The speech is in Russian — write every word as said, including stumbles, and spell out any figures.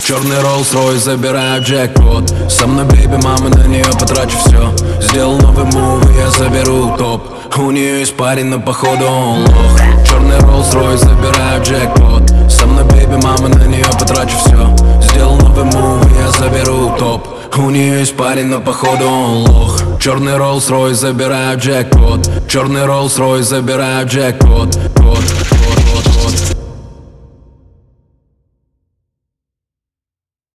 Черный Rolls-Royce, забираю джекпот. Со мной бейби, мама, на нее потрачу все. Сделал новый мув, и я заберу топ. У нее есть парень, но походу он лох. Черный Rolls-Royce, забираю джекпот. Со мной бейби, мама, на нее потрачу все. Сделал новый мув, и я заберу топ. У нее есть парень, но походу он лох. Черный Rolls-Royce, забираю джекпот. Черный Rolls-Royce, забираю джекпот. Кот.